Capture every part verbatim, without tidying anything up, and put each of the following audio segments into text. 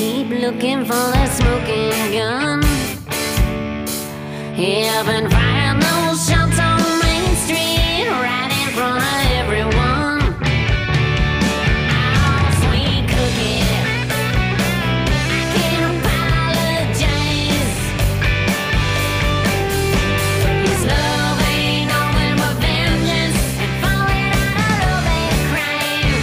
keep looking for the smoking gun. Yeah, I've been firing those shots on Main Street, right in front of everyone. Oh, sweet cookie, I can't apologize. His love ain't nothing but vengeance and falling out of love and crime.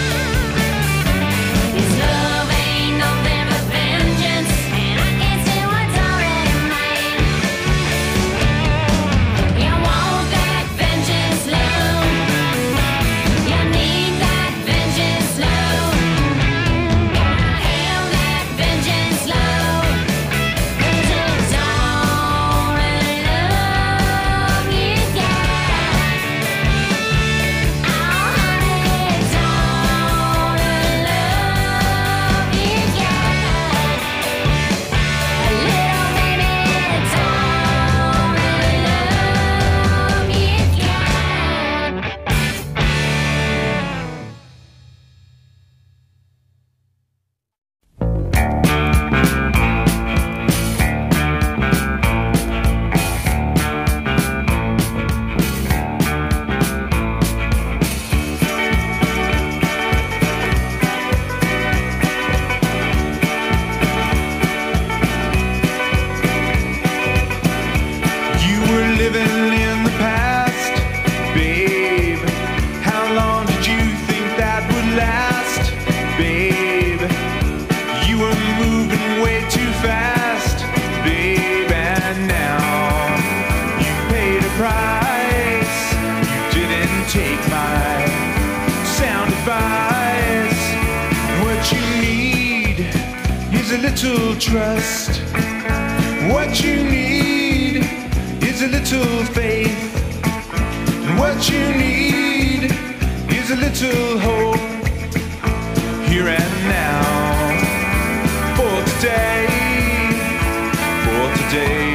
His love ain't nothing but vengeance, and I can't see what's already mine. You want that vengeance love, you need that vengeance love, gotta have that vengeance love, 'cause it's all the love you got. Oh honey, it's all the love you got. A little baby, it's all the love you You were living in the past, babe. How long did you think that would last, babe? You were moving way too fast, babe. And now you paid a price. You didn't take my sound advice. What you need is a little trust. What you need is a little faith. And what you need is a little hope. Here and now. For today. For today.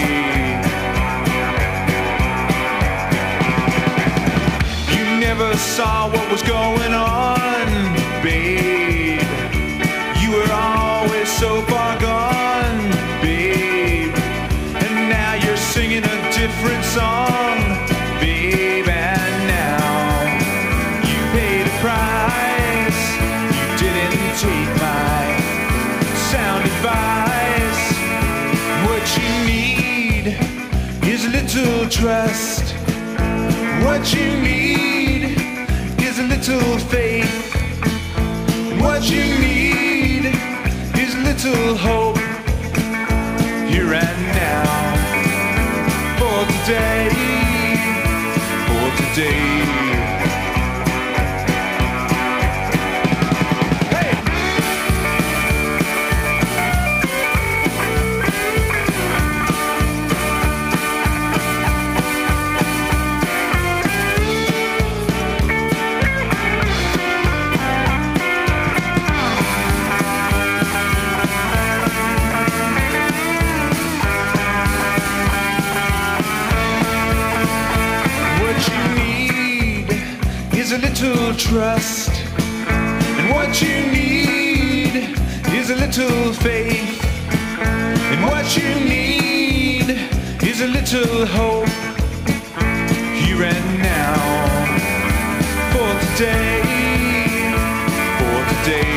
You never saw what was going on, babe. You were always so far gone, babe. And now you're singing a different song, babe. And now you paid a price. You didn't take my sound advice. What you need is a little trust. What you need is a little faith. What you need is a little hope. Here and now. For today. For today. Hey! What you need is a little trust. And what you need is a little faith. And what you need is a little hope. Here and now. For today. For today.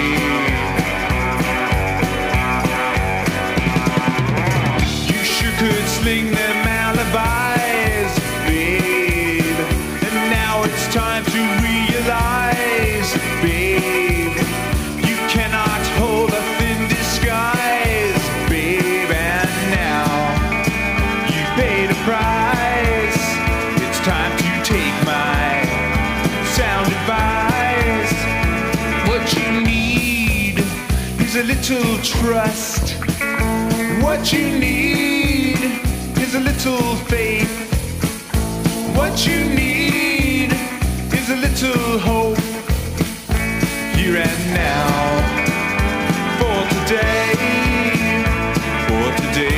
You sure could sling them alibis, babe. And now it's time to realize, babe, you cannot hold a thin disguise, babe. And now you paid a price. It's time to take my sound advice. What you need is a little trust. What you need is a little faith. What you need is a little hope. Here and now. For today. For today.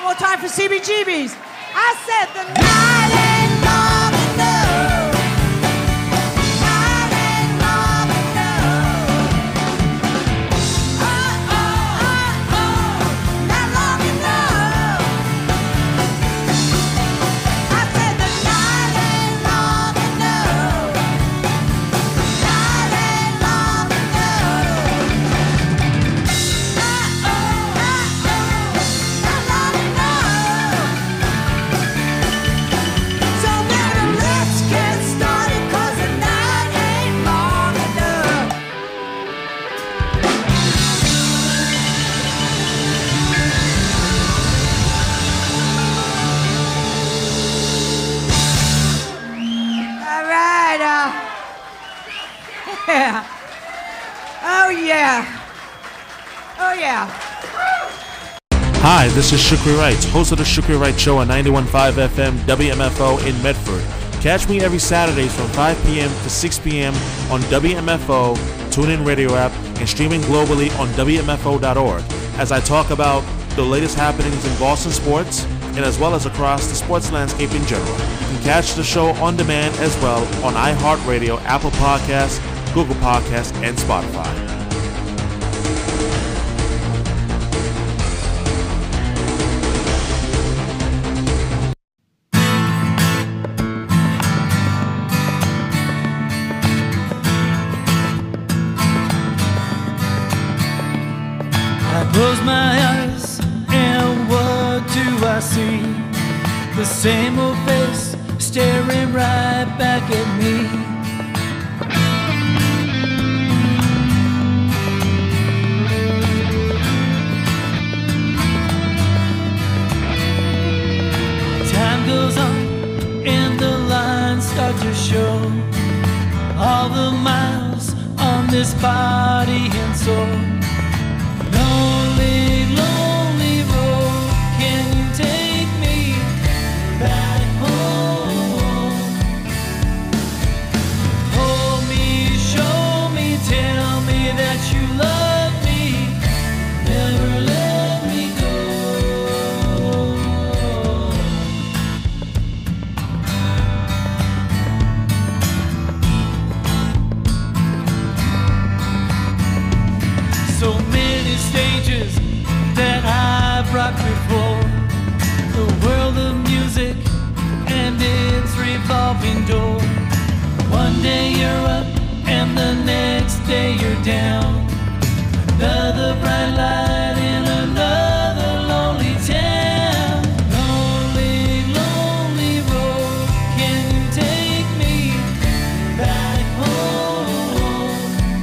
more time for C B G B's. I said the night ain't long enough. Night ain't long enough. Oh, oh, oh, oh, not long enough. I said the night ain't long enough. Night ain't long enough. Oh, oh, oh, oh, not long enough. So baby, let's get started, 'cause the night ain't long enough. All right, uh, yeah. Oh yeah. Oh yeah. Hi, this is Shukri Wright, host of the Shukri Wright Show on ninety-one point five F M W M F O in Medford. Catch me every Saturdays from five p.m. to six p.m. on W M F O, TuneIn Radio app, and streaming globally on W M F O dot org as I talk about the latest happenings in Boston sports and as well as across the sports landscape in general. You can catch the show on demand as well on iHeartRadio, Apple Podcasts, Google Podcasts, and Spotify. I close my eyes and what do I see? The same old face staring right back at me. Time goes on and the lines start to show all the miles on this body and soul. Lonely, lonely road, can you take me back home? Hold me, show me, tell me that you love me, never let me go. So many stages that I've rocked before, the world of music and its revolving door. One day you're up and the next day you're down. Another bright light in another lonely town. Lonely, lonely road, can you take me back home?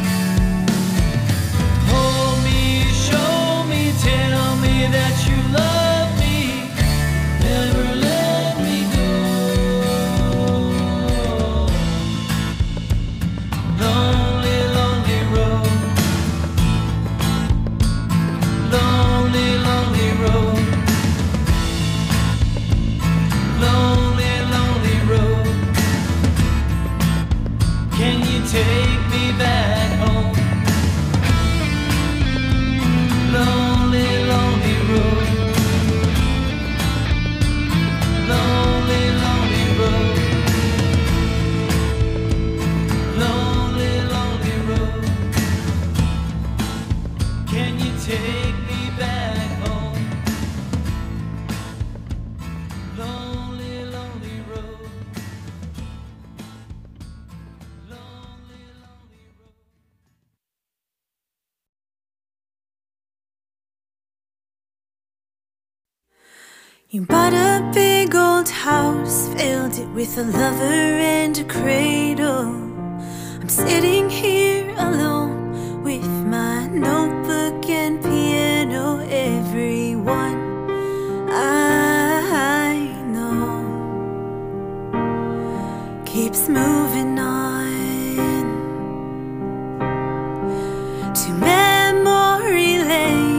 Hold me, show me, tell me that you love me, never let me go. Lonely, lonely road. Lonely, lonely road. Lonely, lonely road. Can you take me back home? Lonely, lonely road. Lonely, lonely road. Lonely, lonely road. Can you take me back home? Lonely, lonely road. Lonely, lonely road. You bought a big old house, filled it with a lover and a cradle. I'm sitting here alone with my notebook and piano. Everyone I know keeps moving on to memory lane.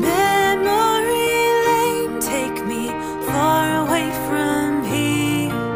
Memory lane, take me far away from here.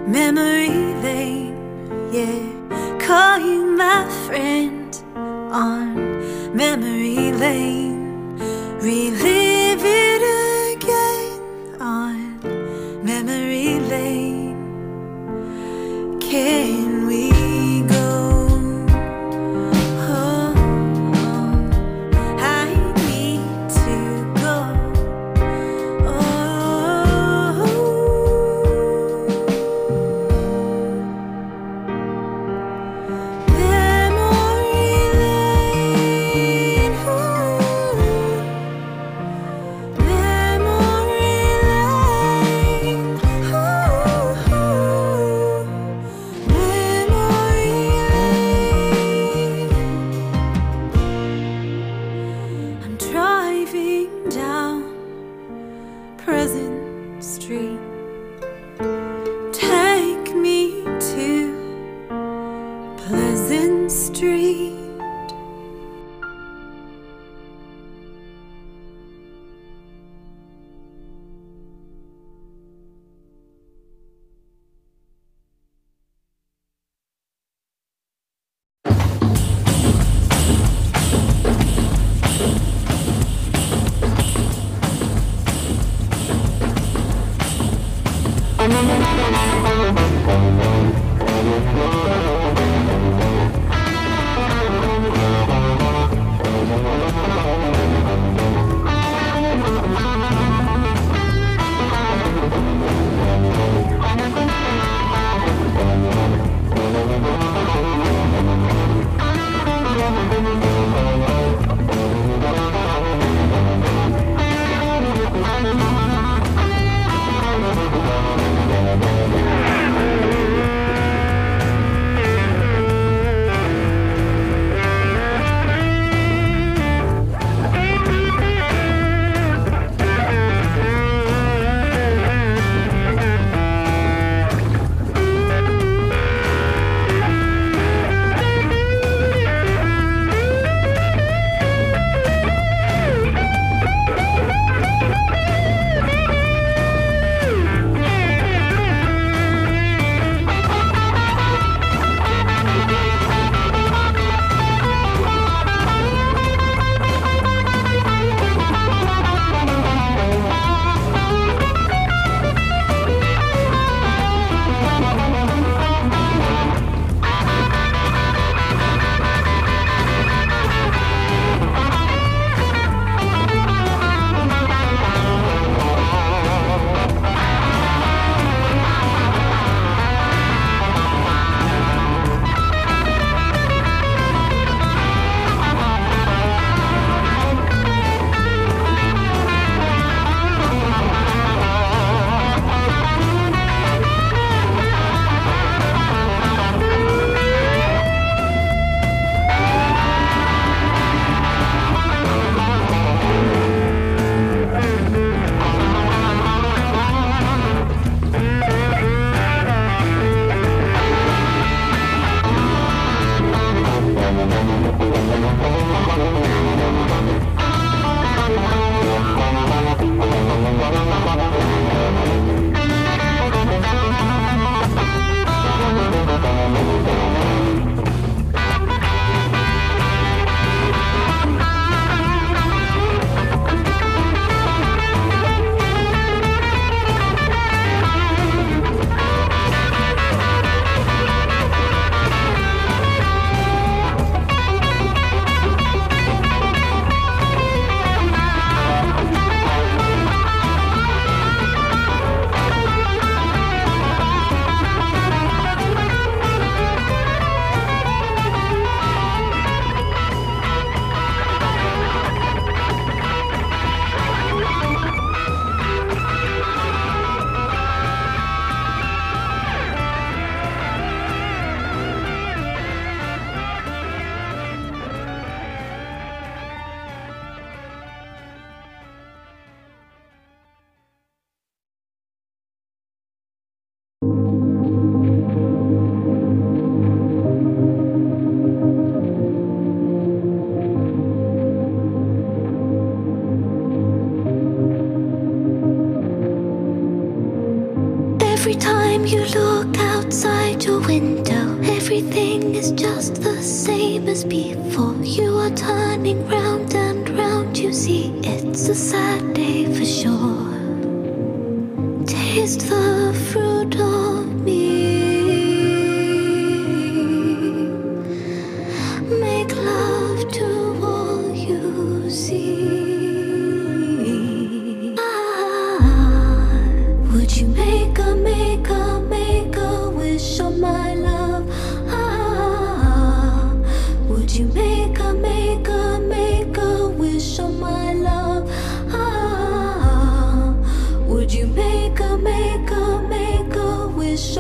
memory lane. Yeah, call you my friend on memory lane. Relive it again on memory lane. Can we go? Oh, oh, I need to go. Oh, memory lane. Ooh. Memory lane. Ooh, memory lane. I'm driving down Pleasant Street. Take me to Pleasant Street.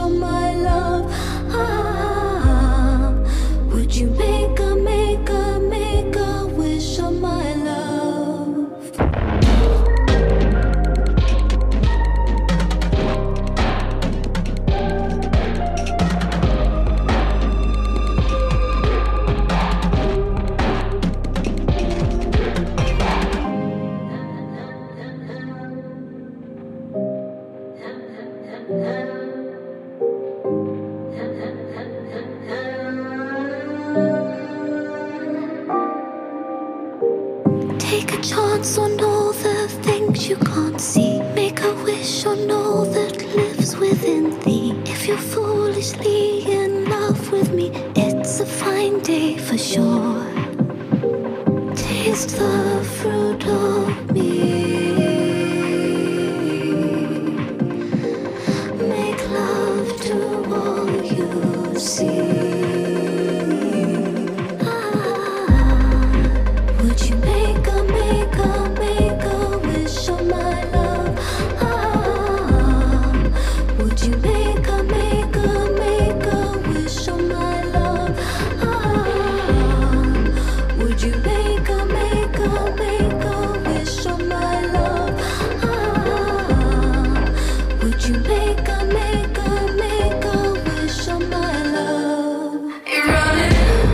on my love? Ah, would you make a, make a, make a wish on my love? Take a chance on all the things you can't see. Make a wish on all that lives within thee. If you're foolishly in love with me, it's a fine day for sure. Taste the fruit of me. Make love to all you see. Would you make a, make a, make a wish on my love? Ah, would you make a, make a, make a wish on my love? Ah, would you make a, make a, make a wish on my love? Ah, would you make a, make a, make a wish on my love? You're running.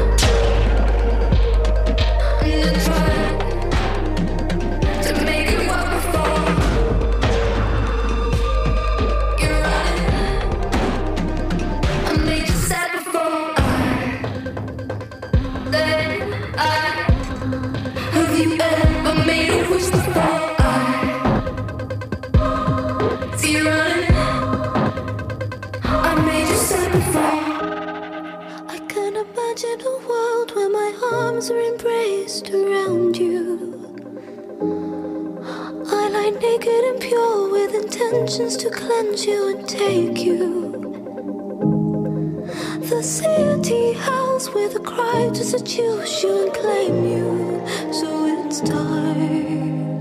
Imagine a world where my arms are embraced around you. I lie naked and pure with intentions to cleanse you and take you. The city howls with a cry to seduce you and claim you. So it's time,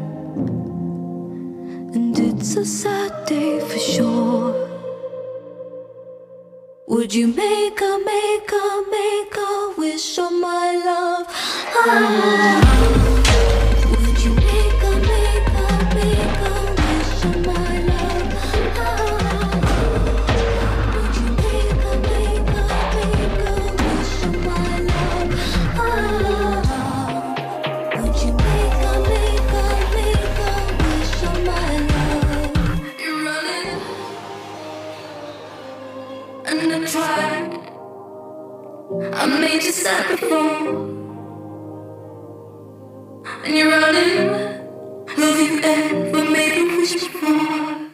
and it's a sad day for sure. Would you make a, make a, make a wish on my love? Ah, would you make a, make a, make a wish on my love? Ah, would you make a, make a, make a wish on my love? Ah, would you make a, make a, make a wish on my love? You're running. And I tried. I made you sad before. And you're running. Love you ever made a wish before.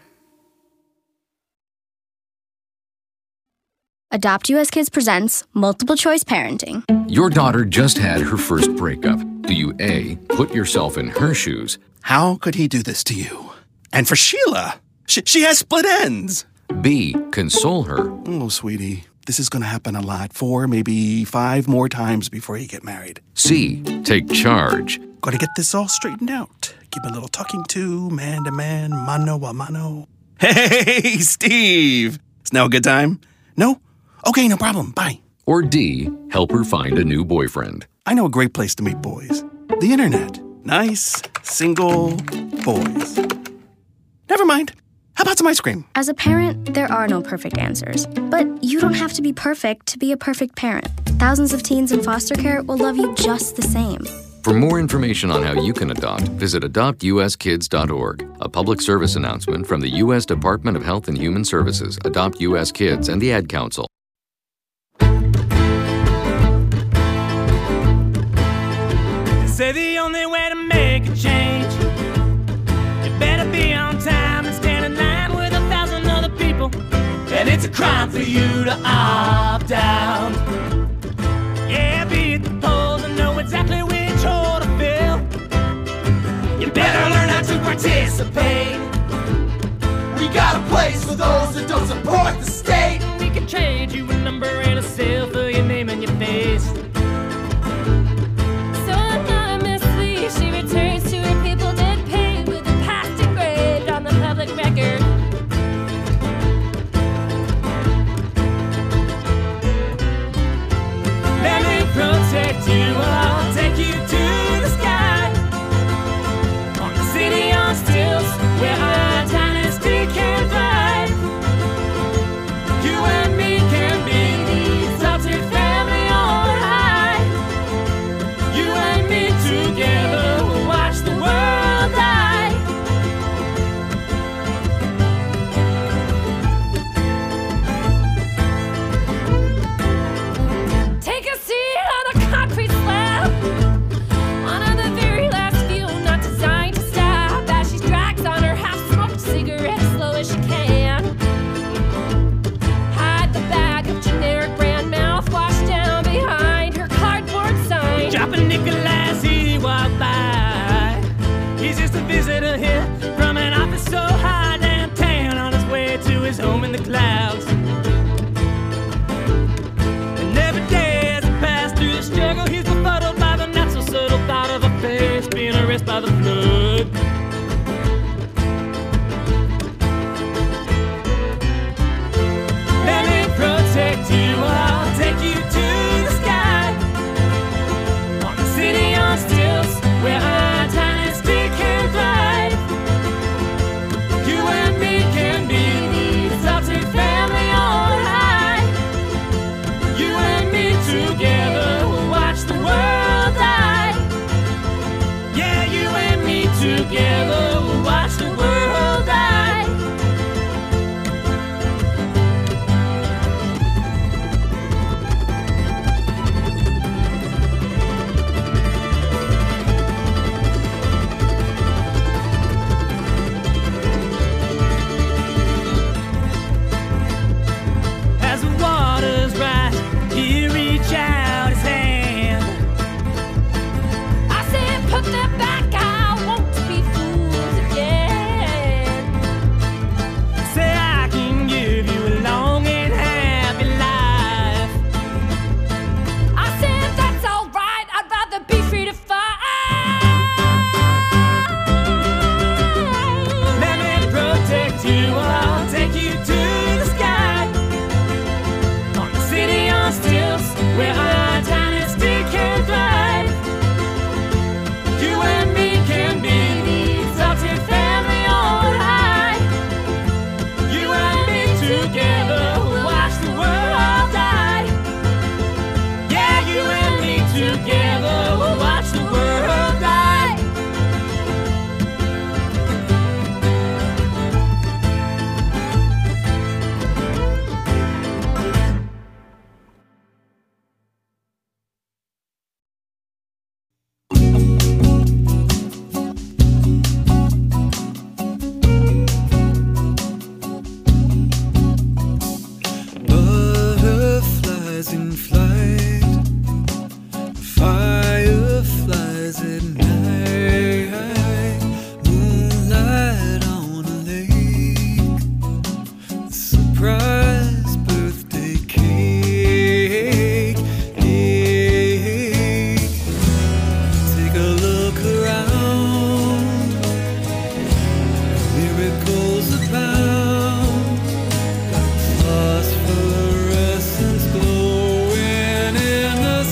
Adopt U S Kids presents Multiple Choice Parenting. Your daughter just had her first breakup. Do you A, put yourself in her shoes? How could he do this to you? And for Sheila, she, she has split ends. B, console her. Oh, sweetie, this is going to happen a lot. Four, maybe five more times before you get married. C, take charge. Got to get this all straightened out. Give a little talking to, man to man, mano a mano. Hey, Steve! Is now a good time? No? Okay, no problem. Bye. Or D, help her find a new boyfriend. I know a great place to meet boys. The internet. Nice, single boys. Never mind. How about some ice cream? As a parent, there are no perfect answers. But you don't have to be perfect to be a perfect parent. Thousands of teens in foster care will love you just the same. For more information on how you can adopt, visit adopt u s kids dot org. A public service announcement from the U S Department of Health and Human Services, Adopt U S Kids, and the Ad Council. They say the only way to make a change, you better be on time and stand in line with a thousand other people. And it's a crime for you to opt out. Yeah, be at the polls and know exactly which hole to fill. You better learn how to participate. We got a place for those that don't support the state. We can trade you a number and a seal for your name and your face. So anonymously, she returns to her people dead paid with the past engraved on the public record. visitor here from an office so high downtown on his way to his home in the clouds. And every day as he passed through the struggle, he's befuddled by the not so subtle thought of a face being erased by the flood. Let me protect you, I'll take you to the sky, on the city on stilts where our tiny stick can thrive. You and me can be the adopted family on high. You and me together will watch the world die. Yeah, you and me together will watch the world die. As the waters rise, he reach out his hand. I said, put that back, I want to be fools again. Say I can give you a long and happy life. I said, that's alright, I'd rather be free to fight. Let me protect you, I'll take you to the sky, on the city on stilts where our tiny stick can thrive. You and me can be the adopted family on high. You and me together will watch the world die. Yeah, you and me together will watch the world die. Butterflies in flight, fireflies at night, moonlight on a lake, surprise birthday cake. Take a look around, miracles abound. Phosphorescence glowing in the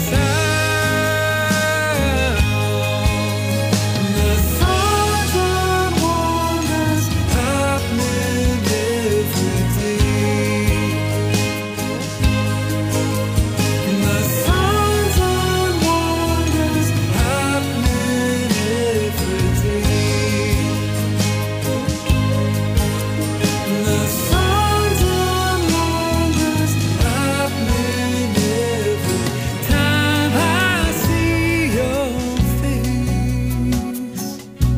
sound. The signs and wonders happening every day. The signs and wonders happening every day. The signs and wonders happening every time I see your face.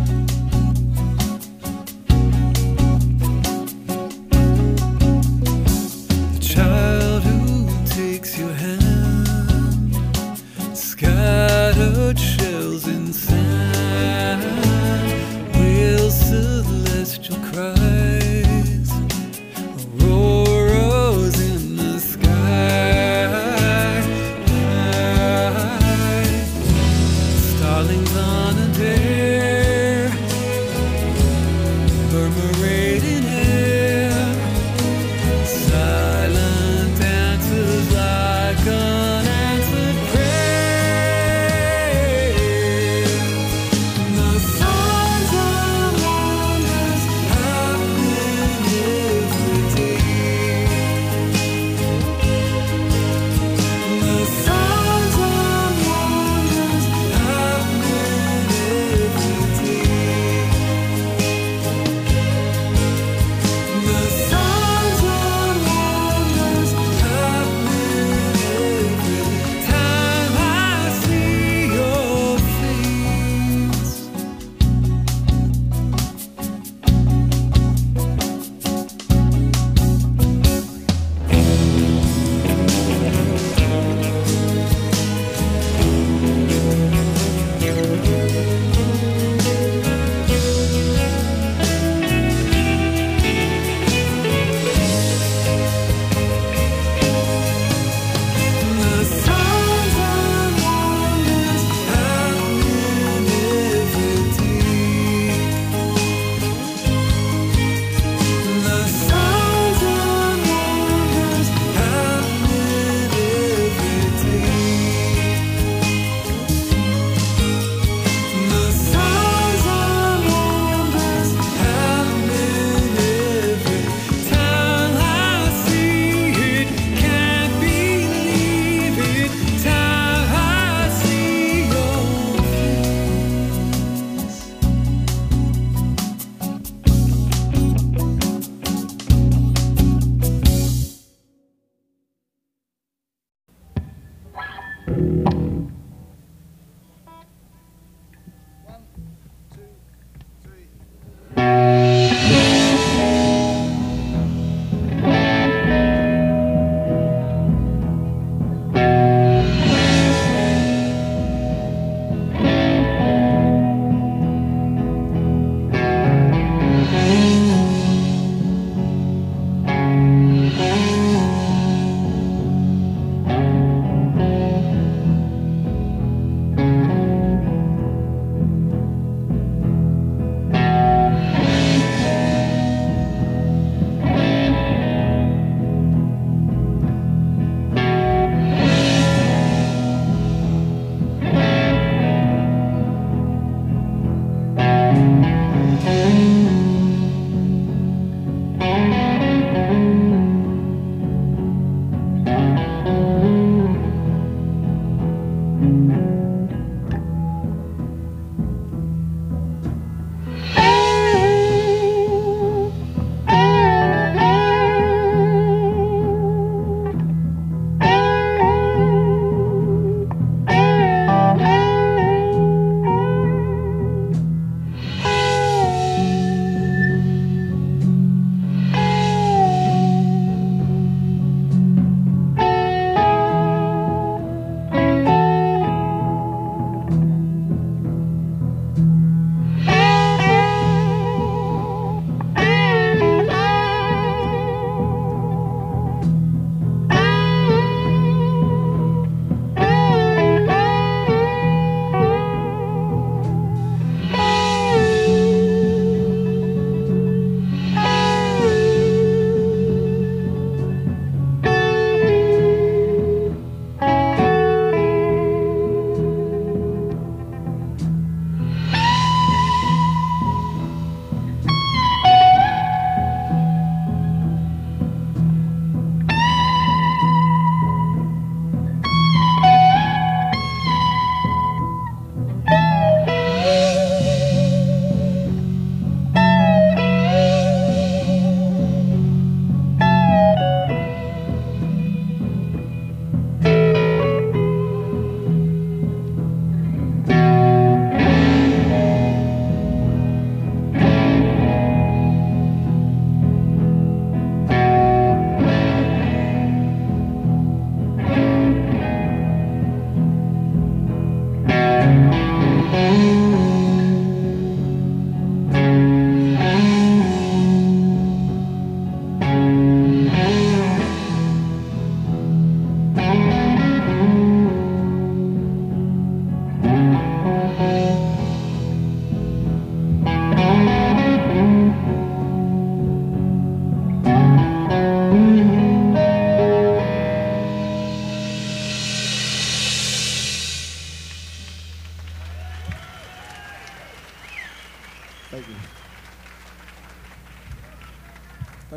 The child who takes your hand, scattered shells in sand, real celestial cries, auroras in the sky, starlings on a dare, murmurating air, silent dancers like unanswered prayer.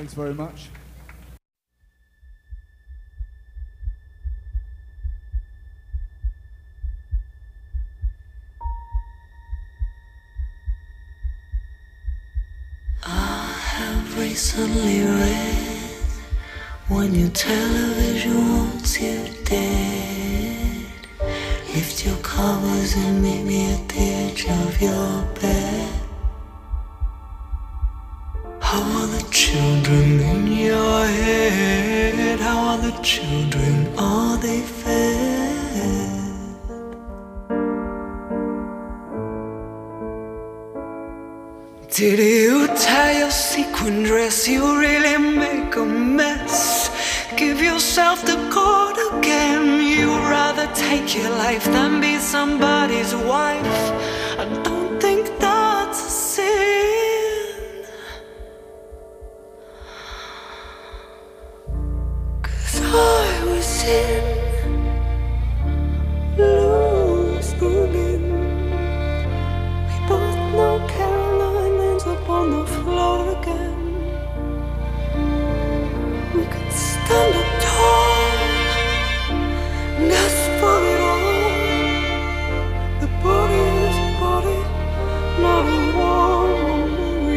Thanks very much. Recently read when your television wants you dead. Lift your covers and meet me at the edge of your bed. How are the children in your head? How are the children? Are they fed? Did you tie your sequin dress? You really make a mess. Give yourself the cord again. You'd rather take your life than be somebody's wife. I don't think that's a sin. 'Cause I was in Louis Berlin. We both know Caroline ends up on the floor again. We could stand up tall and ask for it all. The body is a body, not a woman.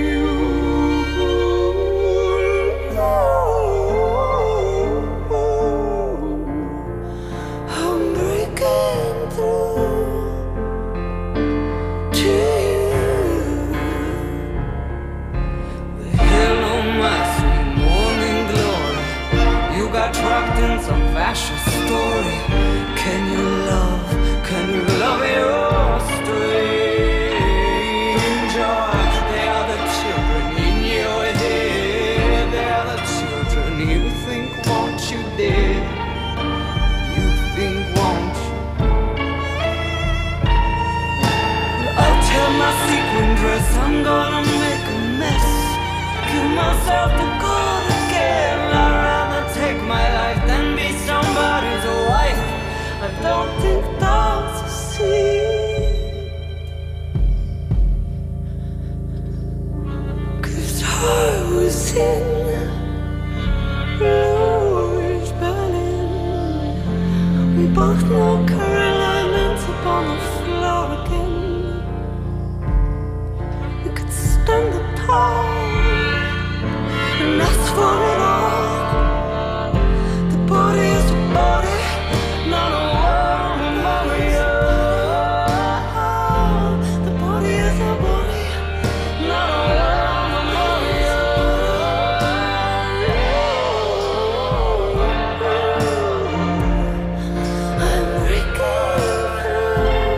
I'm breaking through to you. The hell on my sweet morning glory. You got trapped in some fascist story. Can you love? Can you love your stranger? They are the children in your head. They are the children you think want you dead. You think want you. I'll tell my sequin dress I'm gonna make a mess. Give myself the cord again. I'd rather take my life than be somebody's wife. I don't think that's a sin. 'Cause I was in Louis Berlin. We both know Caroline ends up on the floor again. We could stand up tall and ask for it all. The body is a body, not a woman, Maria. The body is a body, not a woman, Maria. I'm breaking through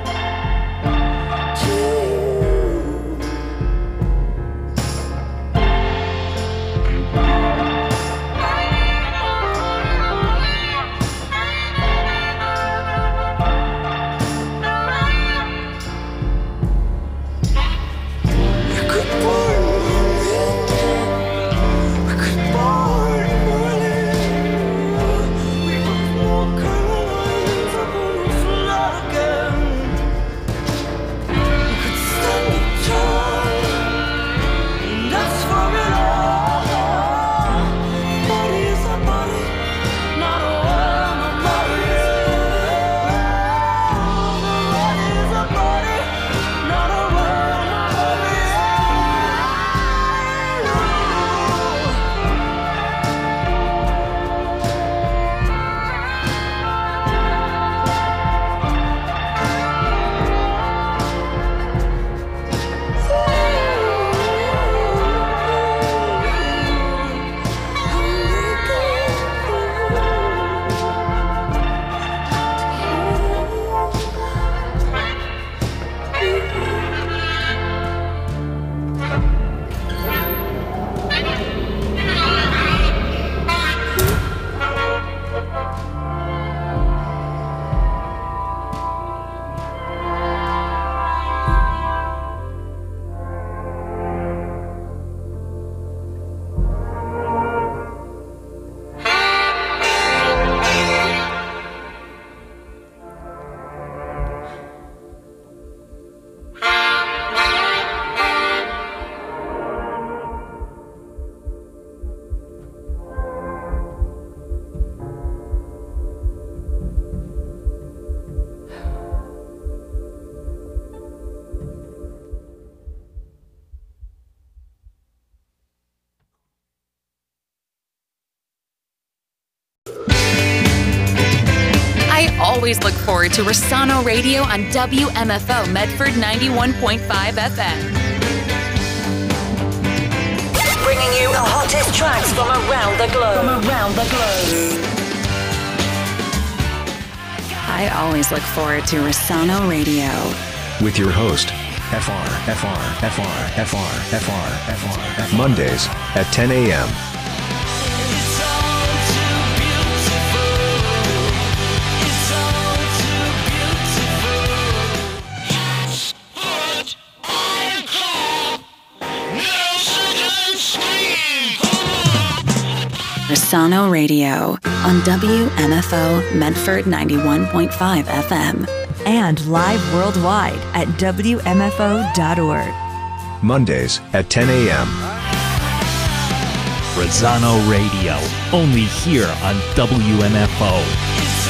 to you. always look forward to Rosano Radio on W M F O Medford ninety-one point five F M. Bringing you the hottest tracks from around the globe. From around the globe. I always look forward to Rosano Radio. With your host, F R, F R, F R, F R, F R, F R, F R. Mondays at ten a.m. Rosano Radio on W M F O Medford ninety-one point five F M. And live worldwide at W M F O dot org. Mondays at ten a.m. Rosano Radio, only here on W M F O.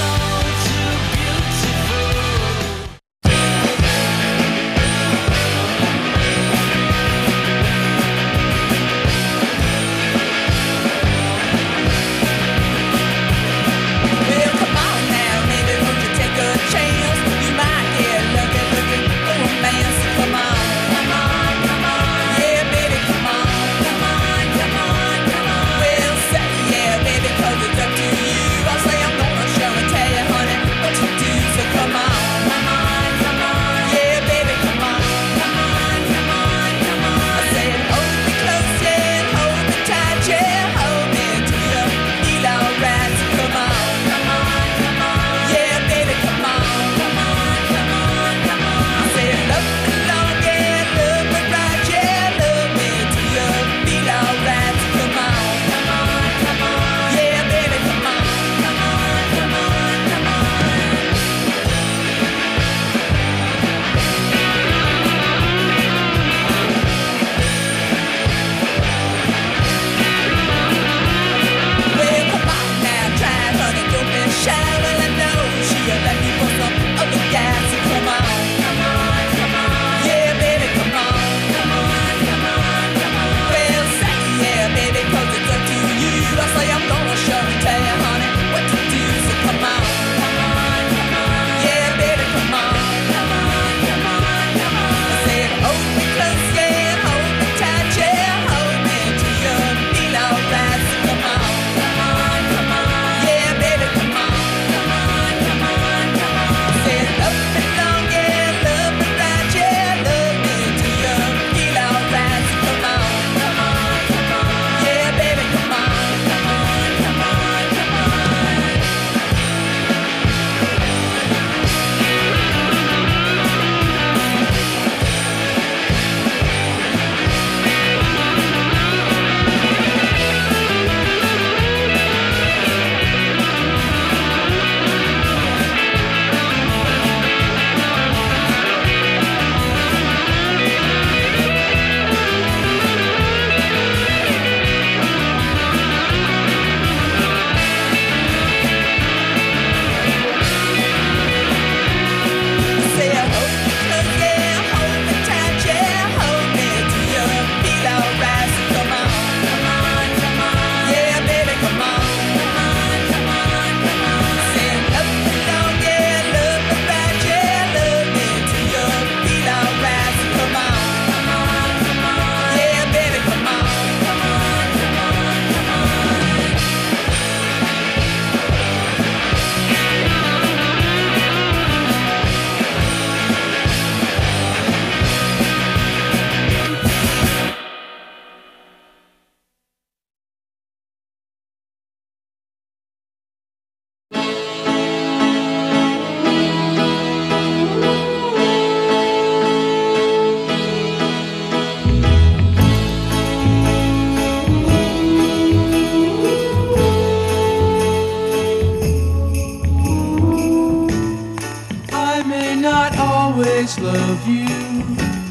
always love you,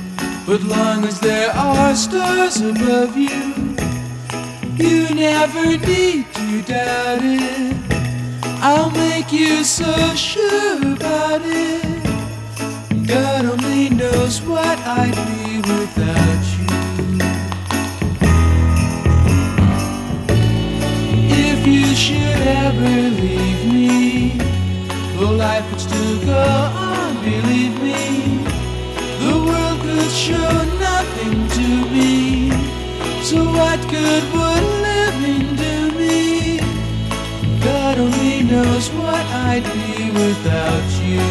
but long as there are stars above you, you never need to doubt it. I'll make you so sure about it. God only knows what I'd be without you. If you should ever leave me, well, life would still go on, believe me. The world could show nothing to me. So what good would living do me? God only knows what I'd be without you.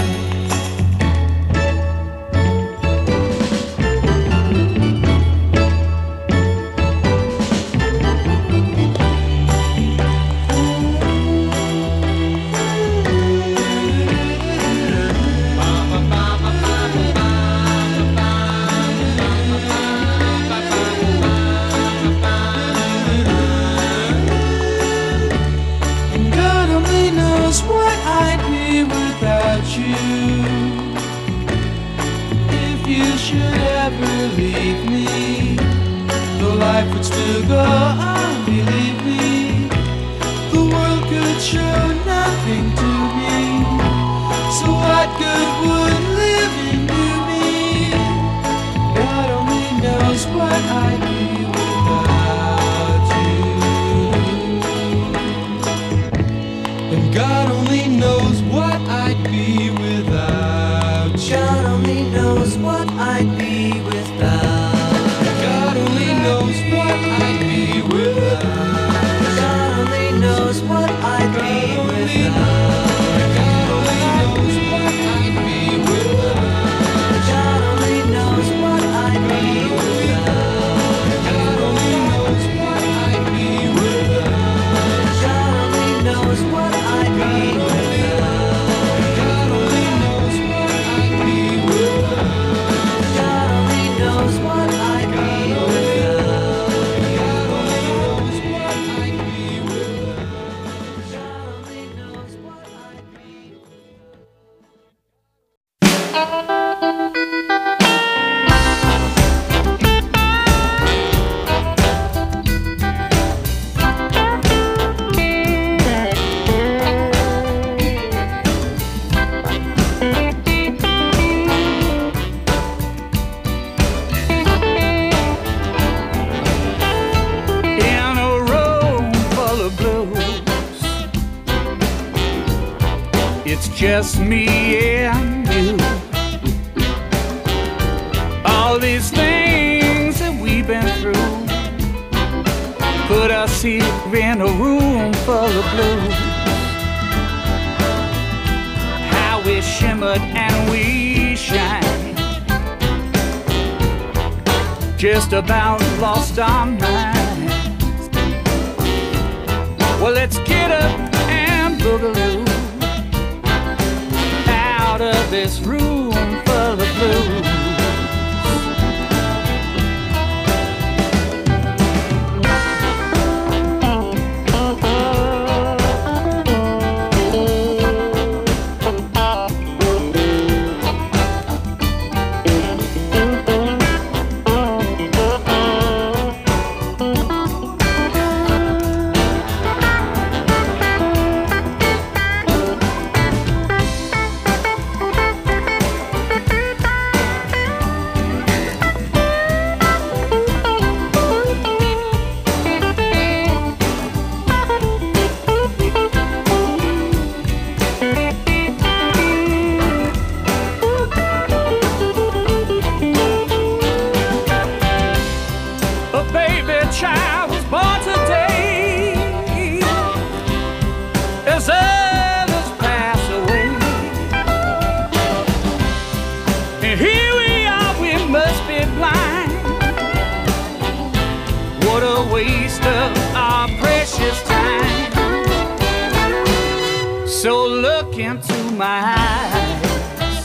Leave me, the life would still go on, believe me. The world could show nothing to me. So what good would living do me? God only knows what I'd be without you. And God only knows what I'd be without you. God only knows what I'd be without. God only knows what I'd be without. God only knows what I'd be without. God only knows what I'd be without. God only knows what I'd be without. God only knows what I'd be without. God only knows what I'd be without. God only knows what I'd be without. God only knows what I'd be just me and you. All these things that we've been through put us here in a room full of blues. How we shimmered and we shine, just about lost our minds. Well, let's get up and boogaloo out of this room full of blues. So look into my eyes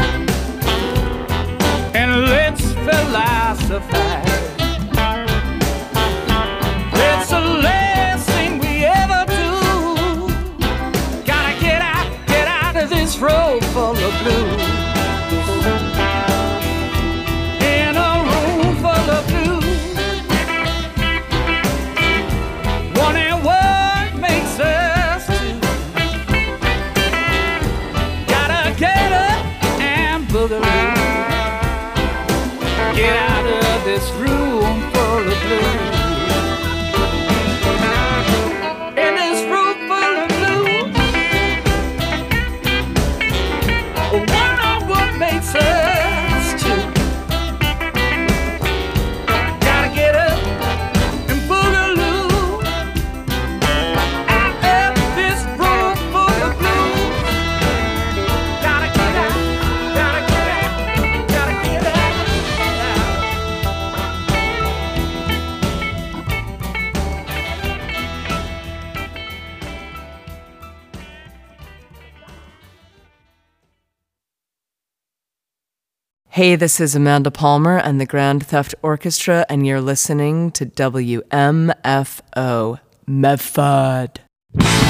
and let's philosophize. It's the last thing we ever do. Gotta get out, get out of this road full of blues. In a room full of blues, wondering what makes us two. Gotta get up and boogaloo, get out of this room full of blues. In this room full of blues, One of what made sense too. Gotta get up and boogaloo out of this room full of blues. Gotta get out, gotta get out, gotta get out. Hey, this is Amanda Palmer and the Grand Theft Orchestra, and you're listening to W M F O Medford.